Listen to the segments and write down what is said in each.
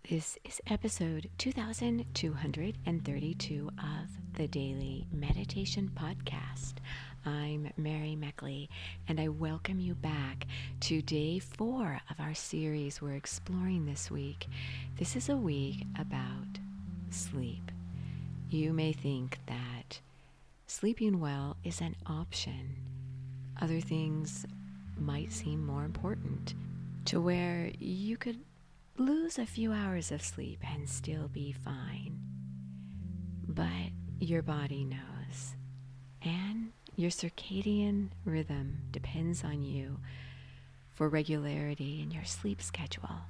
This is episode 2232 of the Daily Meditation Podcast. I'm Mary Meckley, and I welcome you back to day 4 of our series we're exploring this week. This is a week about sleep. You may think that sleeping well is an option. Other things might seem more important, to where you could lose a few hours of sleep and still be fine. But your body knows, and your circadian rhythm depends on you for regularity in your sleep schedule.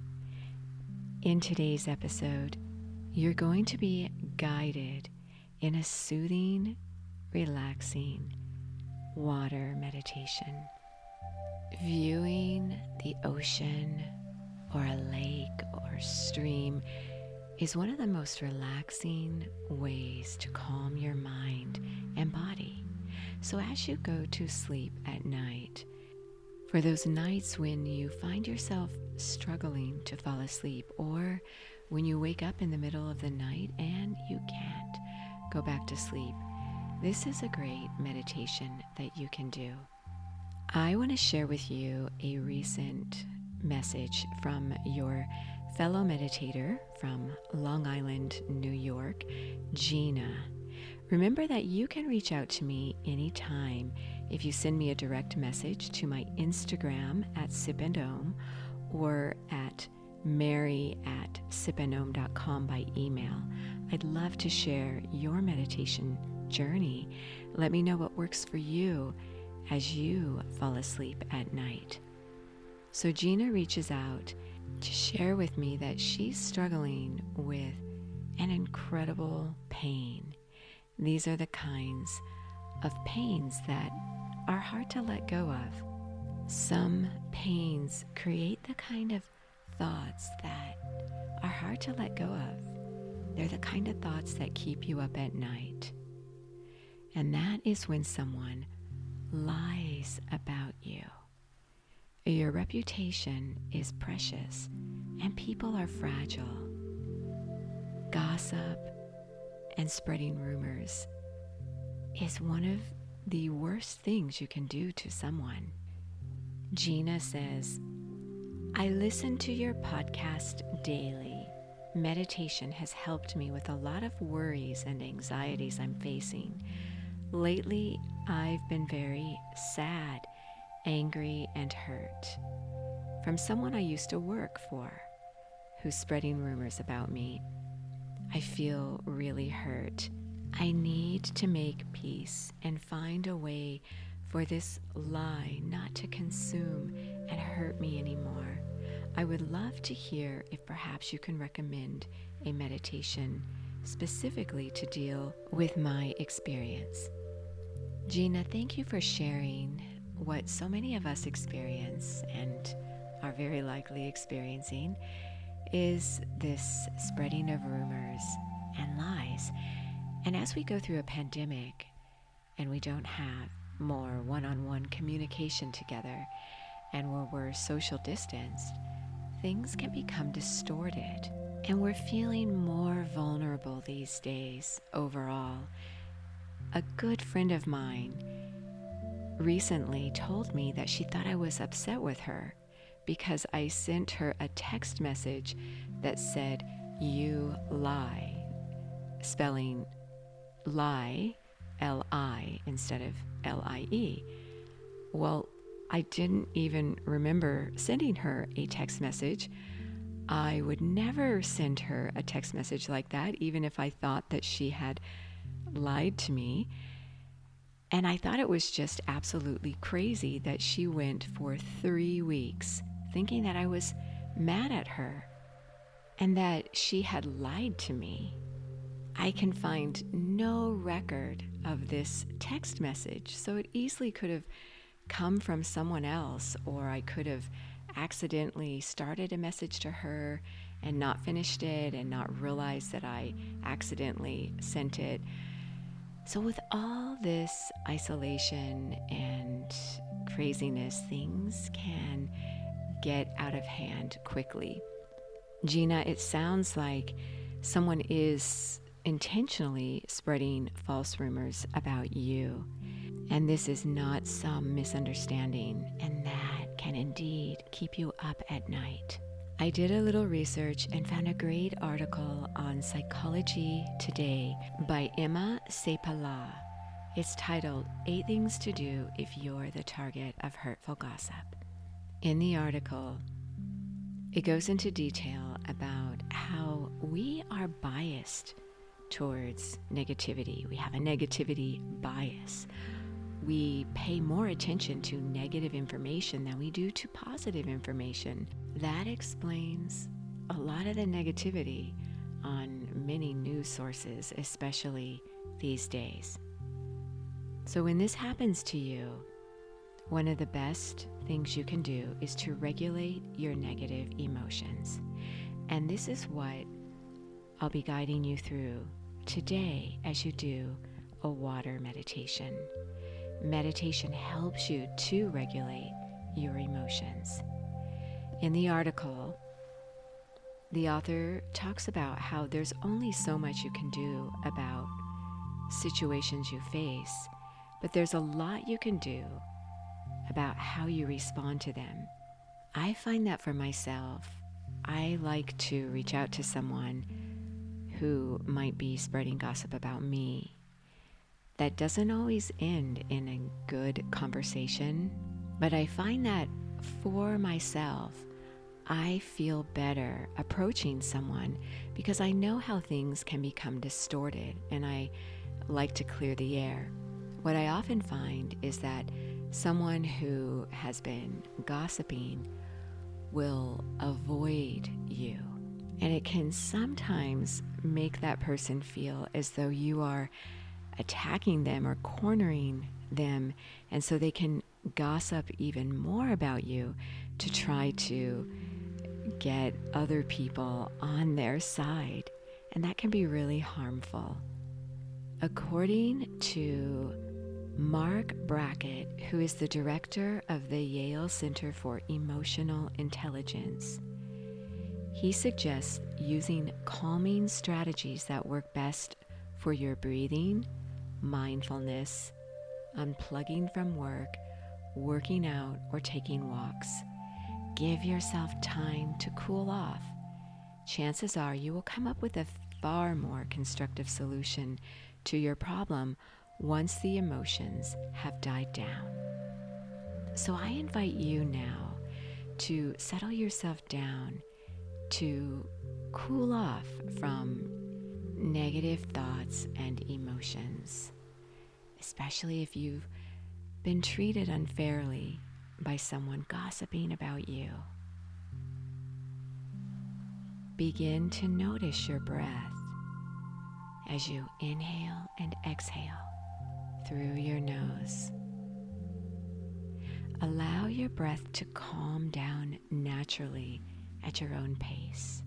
In today's episode, you're going to be guided in a soothing, relaxing water meditation. Viewing the ocean or a lake or stream is one of the most relaxing ways to calm your mind and body. So as you go to sleep at night, for those nights when you find yourself struggling to fall asleep, or when you wake up in the middle of the night and you can't go back to sleep, this is a great meditation that you can do. I want to share with you a recent message from your fellow meditator from Long Island, New York, Gina. Remember that you can reach out to me anytime if you send me a direct message to my Instagram at sipandom or at mary@sipandom.com by email. I'd love to share your meditation journey. Let me know what works for you as you fall asleep at night. So Gina reaches out to share with me that she's struggling with an incredible pain. These are the kinds of pains that are hard to let go of. Some pains create the kind of thoughts that are hard to let go of. They're the kind of thoughts that keep you up at night. And that is when someone lies about you. Your reputation is precious, and people are fragile. Gossip and spreading rumors is one of the worst things you can do to someone. Gina says, I listen to your podcast daily. Meditation has helped me with a lot of worries and anxieties I'm facing. Lately, I've been very sad, angry, and hurt from someone I used to work for who's spreading rumors about me. I feel really hurt. I need to make peace and find a way for this lie not to consume and hurt me anymore. I would love to hear if perhaps you can recommend a meditation specifically to deal with my experience. Gina, thank you for sharing what so many of us experience and are very likely experiencing is this spreading of rumors and lies. And as we go through a pandemic and we don't have more one-on-one communication together and where we're social distanced, things can become distorted. And we're feeling more vulnerable these days overall. A good friend of mine recently told me that she thought I was upset with her because I sent her a text message that said, "You lie," spelling lie, L-I, instead of L-I-E. Well, I didn't even remember sending her a text message. I would never send her a text message like that, even if I thought that she had lied to me. And I thought it was just absolutely crazy that she went for 3 weeks thinking that I was mad at her and that she had lied to me. I can find no record of this text message, so it easily could have come from someone else, or I could have accidentally started a message to her and not finished it and not realized that I accidentally sent it. So with all this isolation and craziness, things can get out of hand quickly. Gina, it sounds like someone is intentionally spreading false rumors about you. And this is not some misunderstanding, and that can indeed keep you up at night. I did a little research and found a great article on Psychology Today by Emma Sepala. It's titled 8 Things to Do If You're the Target of Hurtful Gossip. In the article, it goes into detail about how we are biased towards negativity. We have a negativity bias. We pay more attention to negative information than we do to positive information. That explains a lot of the negativity on many news sources, especially these days. So when this happens to you, one of the best things you can do is to regulate your negative emotions. And this is what I'll be guiding you through today as you do a water meditation. Meditation helps you to regulate your emotions. In the article, the author talks about how there's only so much you can do about situations you face, but there's a lot you can do about how you respond to them. I find that for myself, I like to reach out to someone who might be spreading gossip about me. That doesn't always end in a good conversation, but I find that for myself, I feel better approaching someone because I know how things can become distorted, and I like to clear the air. What I often find is that someone who has been gossiping will avoid you, and it can sometimes make that person feel as though you are attacking them or cornering them, and so they can gossip even more about you to try to get other people on their side, and that can be really harmful. According to Mark Brackett, who is the director of the Yale Center for Emotional Intelligence, he suggests using calming strategies that work best for your breathing, mindfulness, unplugging from work, working out, or taking walks. Give yourself time to cool off. Chances are you will come up with a far more constructive solution to your problem once the emotions have died down. So I invite you now to settle yourself down, to cool off from negative thoughts and emotions, especially if you've been treated unfairly by someone gossiping about you. Begin to notice your breath as you inhale and exhale through your nose. Allow your breath to calm down naturally at your own pace.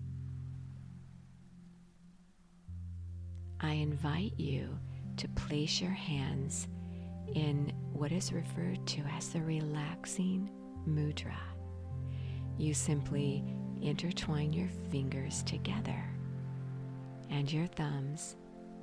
I invite you to place your hands in what is referred to as the relaxing mudra. You simply intertwine your fingers together and your thumbs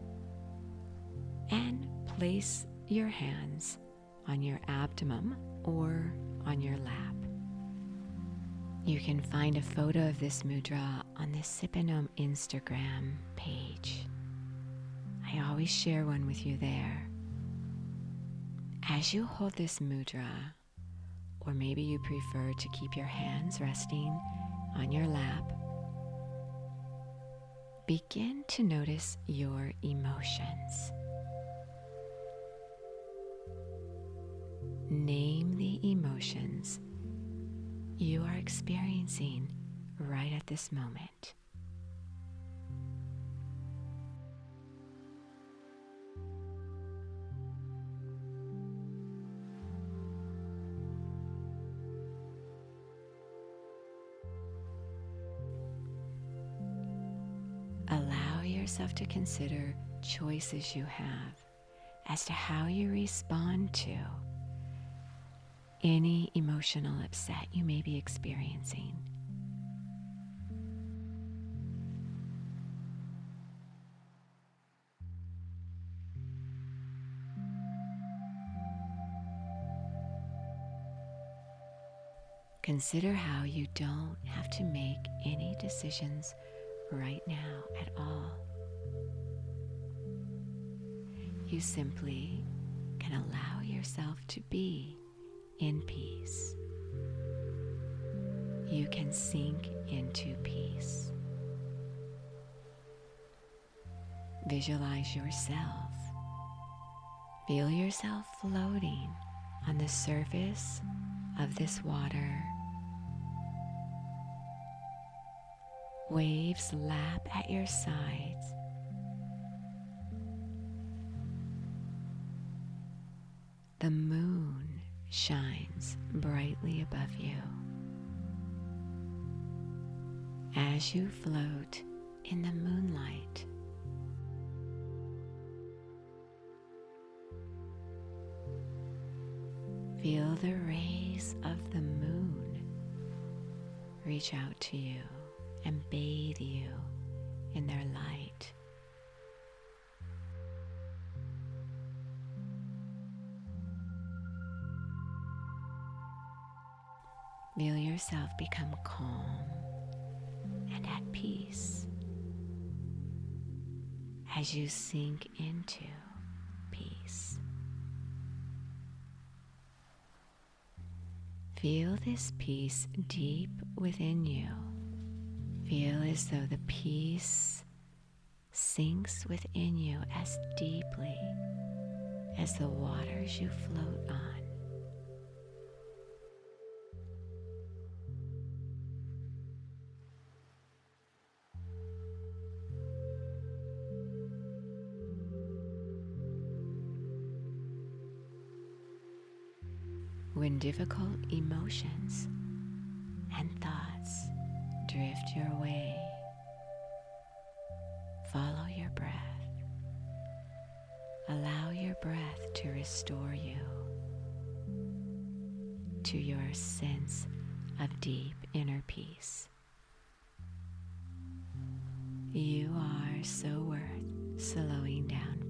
and place your hands on your abdomen or on your lap. You can find a photo of this mudra on the Sipanome Instagram page. I always share one with you there. As you hold this mudra, or maybe you prefer to keep your hands resting on your lap, begin to notice your emotions. Name the emotions you are experiencing right at this moment. Allow yourself to consider choices you have as to how you respond to any emotional upset you may be experiencing. Consider how you don't have to make any decisions right now at all. You simply can allow yourself to be in peace. You can sink into peace. Visualize yourself. Feel yourself floating on the surface of this water. Waves lap at your sides. The moon shines brightly above you. As you float in the moonlight, feel the rays of the moon reach out to you and bathe you in their light. Feel yourself become calm and at peace as you sink into peace. Feel this peace deep within you. Feel as though the peace sinks within you as deeply as the waters you float on. When difficult emotions and thoughts drift your way, follow your breath. Allow your breath to restore you to your sense of deep inner peace. You are so worth slowing down